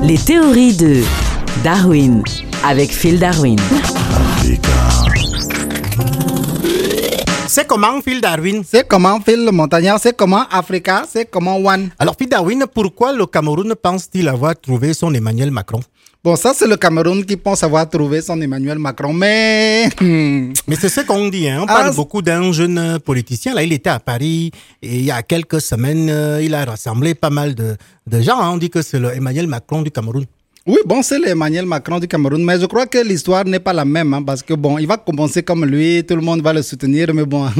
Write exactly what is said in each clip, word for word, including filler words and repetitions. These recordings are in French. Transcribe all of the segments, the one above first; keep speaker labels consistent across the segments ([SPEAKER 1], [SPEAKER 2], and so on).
[SPEAKER 1] Les théories de Darwin avec Phil Darwin.
[SPEAKER 2] C'est comment Phil Darwin?
[SPEAKER 3] C'est comment Phil le montagnard? C'est comment Africa? C'est comment One?
[SPEAKER 2] Alors Phil Darwin, pourquoi le Cameroun pense-t-il avoir trouvé son Emmanuel Macron?
[SPEAKER 3] Bon, ça c'est le Cameroun qui pense avoir trouvé son Emmanuel Macron, mais...
[SPEAKER 2] Mais c'est ce qu'on dit, hein. On parle
[SPEAKER 3] Ah,
[SPEAKER 2] beaucoup d'un jeune politicien. Là, il était à Paris et il y a quelques semaines, euh, il a rassemblé pas mal de, de gens. Hein. On dit que c'est le Emmanuel Macron du Cameroun.
[SPEAKER 3] Oui, bon, c'est l'Emmanuel Macron du Cameroun, mais je crois que l'histoire n'est pas la même, hein, parce que bon, il va commencer comme lui, tout le monde va le soutenir, mais bon,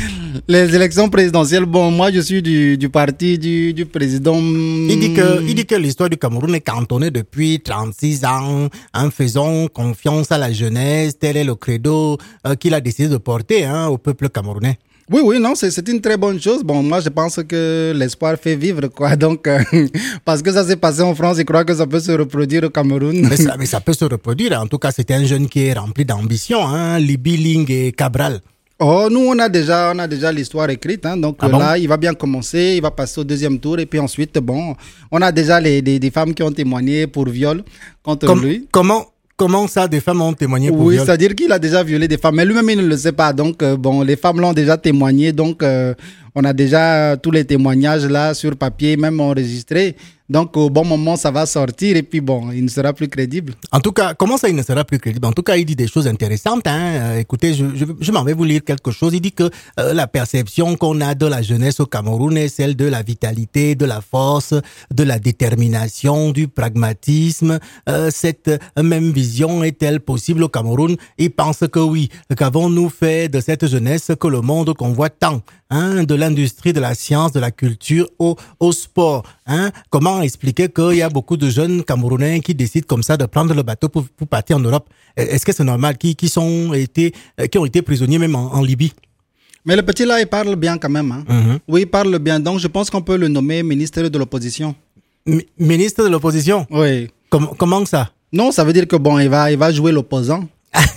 [SPEAKER 3] les élections présidentielles, bon, moi je suis du, du parti du, du président.
[SPEAKER 2] Il dit que, il dit que l'histoire du Cameroun est cantonnée depuis trente-six ans, en faisant confiance à la jeunesse. Tel est le credo euh, qu'il a décidé de porter hein, au peuple camerounais.
[SPEAKER 3] Oui, oui, non, c'est, c'est une très bonne chose. Bon, moi, je pense que l'espoir fait vivre, quoi. Donc, euh, parce que ça s'est passé en France, je crois que ça peut se reproduire au Cameroun.
[SPEAKER 2] Mais ça, mais ça peut se reproduire. En tout cas, c'était un jeune qui est rempli d'ambition, hein, Libby, Ling et Cabral.
[SPEAKER 3] Oh, nous, on a déjà, on a déjà l'histoire écrite, hein. Donc
[SPEAKER 2] Ah
[SPEAKER 3] euh,
[SPEAKER 2] bon?
[SPEAKER 3] là, il va bien commencer, il va passer au deuxième tour, et puis ensuite, bon, on a déjà les, des, des femmes qui ont témoigné pour viol contre
[SPEAKER 2] Comme-
[SPEAKER 3] lui.
[SPEAKER 2] Comment, comment ça, des femmes ont témoigné pour
[SPEAKER 3] Oui,
[SPEAKER 2] viol?
[SPEAKER 3] c'est-à-dire qu'il a déjà violé des femmes, mais lui-même, il ne le sait pas. Donc, euh, bon, les femmes l'ont déjà témoigné, donc euh, on a déjà tous les témoignages là sur papier, même enregistrés. Donc, au bon moment, ça va sortir, et puis bon, il ne sera plus crédible.
[SPEAKER 2] En tout cas, comment ça, il ne sera plus crédible? En tout cas, il dit des choses intéressantes. Hein. Euh, écoutez, je, je, je m'en vais vous lire quelque chose. Il dit que euh, la perception qu'on a de la jeunesse au Cameroun est celle de la vitalité, de la force, de la détermination, du pragmatisme. Euh, cette même vision est-elle possible au Cameroun? Il pense que oui. Qu'avons-nous fait de cette jeunesse que le monde convoite tant? Hein, de l'industrie, de la science, de la culture au, au sport. Hein. Comment expliquer qu'il y a beaucoup de jeunes Camerounais qui décident comme ça de prendre le bateau pour, pour partir en Europe? Est-ce que c'est normal? Qui, qui, sont été, qui ont été prisonniers même en, en Libye?
[SPEAKER 3] Mais le petit là, il parle bien quand même. Hein.
[SPEAKER 2] Mhm.
[SPEAKER 3] Oui, il parle bien. Donc, je pense qu'on peut le nommer ministre de l'opposition.
[SPEAKER 2] Mi- Ministre de l'opposition?
[SPEAKER 3] Oui.
[SPEAKER 2] Com- comment ça?
[SPEAKER 3] Non, ça veut dire que bon, il va, il va jouer l'opposant.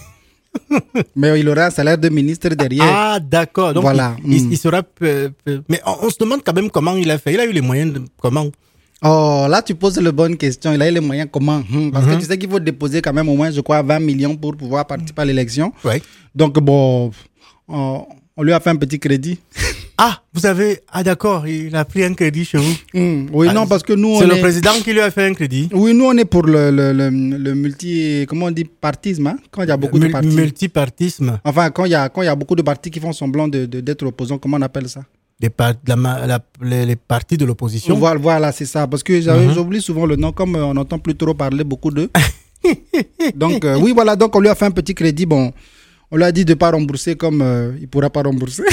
[SPEAKER 3] Mais il aura un salaire de ministre derrière.
[SPEAKER 2] Ah, d'accord. Donc,
[SPEAKER 3] Voilà.
[SPEAKER 2] il, il-
[SPEAKER 3] Mm.
[SPEAKER 2] il sera... euh, euh, mais on, on se demande quand même comment il a fait. Il a eu les moyens de... Comment?
[SPEAKER 3] Oh, là, tu poses la bonne question. Il a eu les moyens comment? Hum, Parce que tu sais qu'il faut déposer quand même au moins, je crois, vingt millions pour pouvoir participer à l'élection.
[SPEAKER 2] Ouais.
[SPEAKER 3] Donc, bon, on, on lui a fait un petit crédit.
[SPEAKER 2] Ah, vous avez... Ah, d'accord. Il a pris un crédit chez vous.
[SPEAKER 3] Hum, Oui,
[SPEAKER 2] Ah,
[SPEAKER 3] non, parce que nous,
[SPEAKER 2] C'est
[SPEAKER 3] on
[SPEAKER 2] le
[SPEAKER 3] est...
[SPEAKER 2] président qui lui a fait un crédit.
[SPEAKER 3] Oui, nous, on est pour le, le, le, le multi... Comment on dit? Partisme, hein? Quand il y a beaucoup de
[SPEAKER 2] Mul-
[SPEAKER 3] partis.
[SPEAKER 2] multipartisme.
[SPEAKER 3] Enfin, quand il y a, quand il y a beaucoup de partis qui font semblant de, de- d'être opposants, comment on appelle ça?
[SPEAKER 2] Les, par- la ma- la- les, les partis de l'opposition.
[SPEAKER 3] Voilà, voilà, c'est ça. Parce que j'avais-
[SPEAKER 2] Mhm.
[SPEAKER 3] j'oublie souvent le nom, comme euh, on n'entend plus trop parler beaucoup d'eux. Donc, euh, oui, voilà, donc on lui a fait un petit crédit. Bon, on lui a dit de ne pas rembourser comme euh, il ne pourra pas rembourser.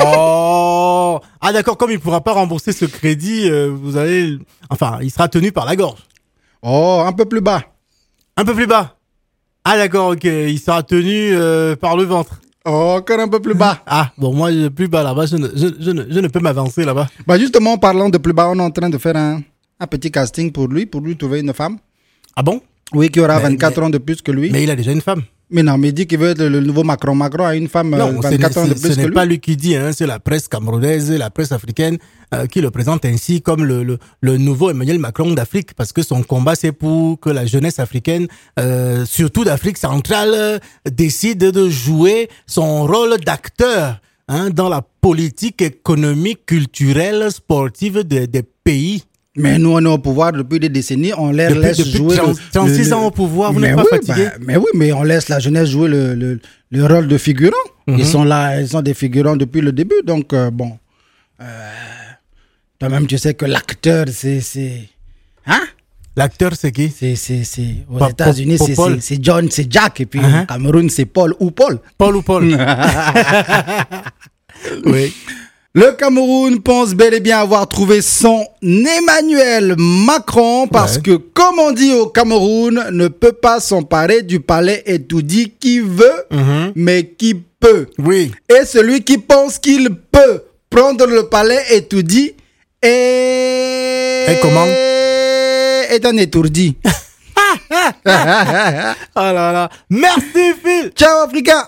[SPEAKER 2] Oh Ah d'accord, comme il ne pourra pas rembourser ce crédit, euh, vous allez... Enfin, il sera tenu par la gorge.
[SPEAKER 3] Oh, un peu plus bas.
[SPEAKER 2] Un peu plus bas. Ah d'accord, ok. Il sera tenu euh, par le ventre.
[SPEAKER 3] Oh, encore un peu plus bas.
[SPEAKER 2] Ah, bon, moi, je- plus bas là-bas, je ne, je, je ne, je ne peux m'avancer là-bas.
[SPEAKER 3] Bah, justement, en parlant de plus bas, on est en train de faire un, un petit casting pour lui, pour lui trouver une femme.
[SPEAKER 2] Ah bon?
[SPEAKER 3] Oui, qui aura
[SPEAKER 2] Mais-
[SPEAKER 3] vingt-quatre
[SPEAKER 2] mais-
[SPEAKER 3] ans de plus que lui. Mais,
[SPEAKER 2] Mais il a déjà une femme.
[SPEAKER 3] non, mais il dit qu'il veut être le nouveau Macron. Macron a une femme euh,
[SPEAKER 2] Non, ce n'est-
[SPEAKER 3] vingt-quatre ans de
[SPEAKER 2] ce-
[SPEAKER 3] plus
[SPEAKER 2] ce
[SPEAKER 3] que
[SPEAKER 2] n'est
[SPEAKER 3] lui.
[SPEAKER 2] pas lui qui dit, hein, c'est la presse camerounaise, la presse africaine euh, qui le présente ainsi comme le, le, le nouveau Emmanuel Macron d'Afrique, parce que son combat c'est pour que la jeunesse africaine, euh, surtout d'Afrique centrale, euh, décide de jouer son rôle d'acteur hein, dans la politique économique, culturelle, sportive des des pays.
[SPEAKER 3] Mais nous, on est au pouvoir depuis des décennies, on les
[SPEAKER 2] Depuis-
[SPEAKER 3] laisse
[SPEAKER 2] depuis
[SPEAKER 3] jouer.
[SPEAKER 2] trente-
[SPEAKER 3] le-
[SPEAKER 2] trente-six
[SPEAKER 3] le-
[SPEAKER 2] ans au pouvoir, vous
[SPEAKER 3] Mais
[SPEAKER 2] n'êtes pas
[SPEAKER 3] oui,
[SPEAKER 2] fatigué?
[SPEAKER 3] bah, mais oui, mais on laisse la jeunesse jouer le, le, le rôle de figurant. Ils sont là, ils sont des figurants depuis le début. Donc, euh, bon. Euh, toi-même, tu sais que l'acteur, c'est. c'est hein?
[SPEAKER 2] L'acteur c'est qui?
[SPEAKER 3] C'est, c'est, c'est, aux
[SPEAKER 2] Pa-
[SPEAKER 3] États-Unis,
[SPEAKER 2] Pa-
[SPEAKER 3] c'est,
[SPEAKER 2] Paul.
[SPEAKER 3] c'est, c'est John, c'est Jack. Et puis
[SPEAKER 2] Uh-huh.
[SPEAKER 3] au Cameroun, c'est Paul ou Paul.
[SPEAKER 2] Paul ou Paul? Oui.
[SPEAKER 3] Le Cameroun pense bel et bien avoir trouvé son Emmanuel Macron parce
[SPEAKER 2] Ouais.
[SPEAKER 3] que, comme on dit au Cameroun, ne peut pas s'emparer du palais et tout dit qui veut,
[SPEAKER 2] Mhm.
[SPEAKER 3] mais qui peut.
[SPEAKER 2] Oui.
[SPEAKER 3] Et celui qui pense qu'il peut prendre le palais et tout dit est...
[SPEAKER 2] Et comment?
[SPEAKER 3] Est un étourdi.
[SPEAKER 2] Oh là là. Merci Phil.
[SPEAKER 3] Ciao Africa.